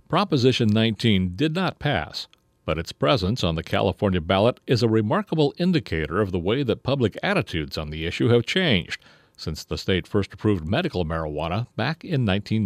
Proposition 19 did not pass, but its presence on the California ballot is a remarkable indicator of the way that public attitudes on the issue have changed since the state first approved medical marijuana back in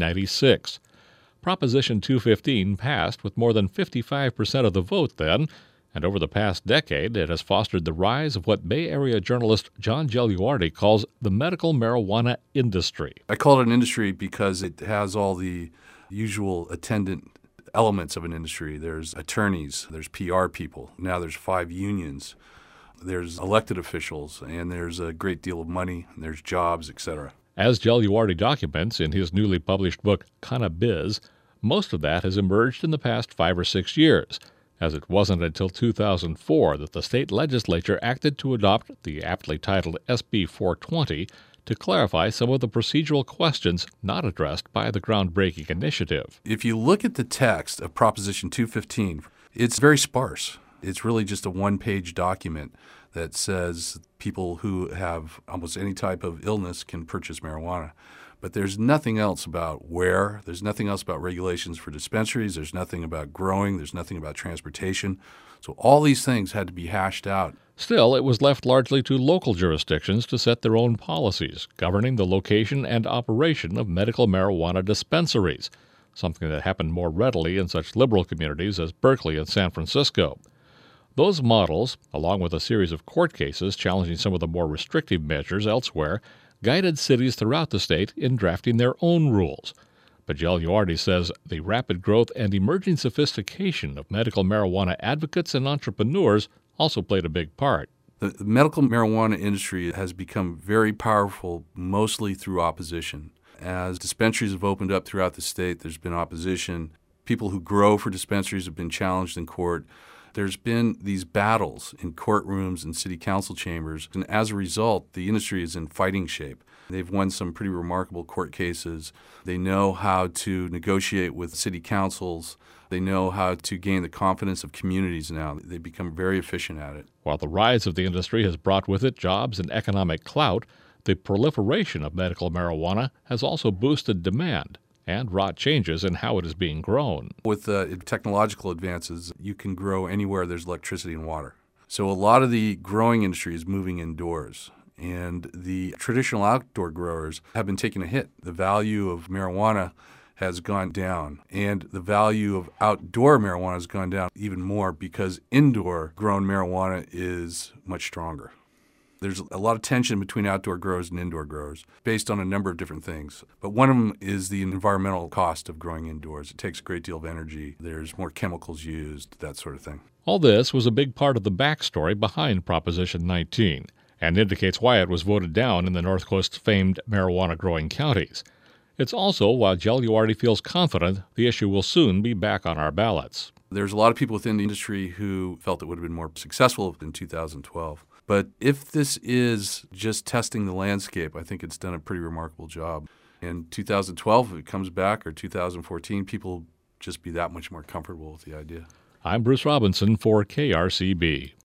1996. Proposition 215 passed with more than 55% of the vote then, and over the past decade it has fostered the rise of what Bay Area journalist John Gagliardi calls the medical marijuana industry. I call it an industry because it has all the usual attendant elements of an industry. There's attorneys, there's PR people, now there's 5 unions, there's elected officials, and there's a great deal of money, and there's jobs, etc. As Gagliardi documents in his newly published book, Cannabiz, most of that has emerged in the past 5 or 6 years, as it wasn't until 2004 that the state legislature acted to adopt the aptly titled SB 420 to clarify some of the procedural questions not addressed by the groundbreaking initiative. If you look at the text of Proposition 215, it's very sparse. It's really just a one-page document that says people who have almost any type of illness can purchase marijuana. But there's nothing else about where, there's nothing else about regulations for dispensaries, there's nothing about growing, there's nothing about transportation. So all these things had to be hashed out. Still, it was left largely to local jurisdictions to set their own policies governing the location and operation of medical marijuana dispensaries, something that happened more readily in such liberal communities as Berkeley and San Francisco. Those models, along with a series of court cases challenging some of the more restrictive measures elsewhere, guided cities throughout the state in drafting their own rules. But Gagliardi says the rapid growth and emerging sophistication of medical marijuana advocates and entrepreneurs also played a big part. The medical marijuana industry has become very powerful mostly through opposition. As dispensaries have opened up throughout the state, there's been opposition. People who grow for dispensaries have been challenged in court. There's been these battles in courtrooms and city council chambers, and as a result, the industry is in fighting shape. They've won some pretty remarkable court cases. They know how to negotiate with city councils. They know how to gain the confidence of communities now. They've become very efficient at it. While the rise of the industry has brought with it jobs and economic clout, the proliferation of medical marijuana has also boosted demand and wrought changes in how it is being grown. With technological advances, you can grow anywhere there's electricity and water. So a lot of the growing industry is moving indoors, and the traditional outdoor growers have been taking a hit. The value of marijuana has gone down, and the value of outdoor marijuana has gone down even more because indoor grown marijuana is much stronger. There's a lot of tension between outdoor growers and indoor growers based on a number of different things. But one of them is the environmental cost of growing indoors. It takes a great deal of energy. There's more chemicals used, that sort of thing. All this was a big part of the backstory behind Proposition 19 and indicates why it was voted down in the North Coast's famed marijuana-growing counties. It's also why Gagliardi feels confident the issue will soon be back on our ballots. There's a lot of people within the industry who felt it would have been more successful in 2012. But if this is just testing the landscape, I think it's done a pretty remarkable job. In 2012, if it comes back, or 2014, people will just be that much more comfortable with the idea. I'm Bruce Robinson for KRCB.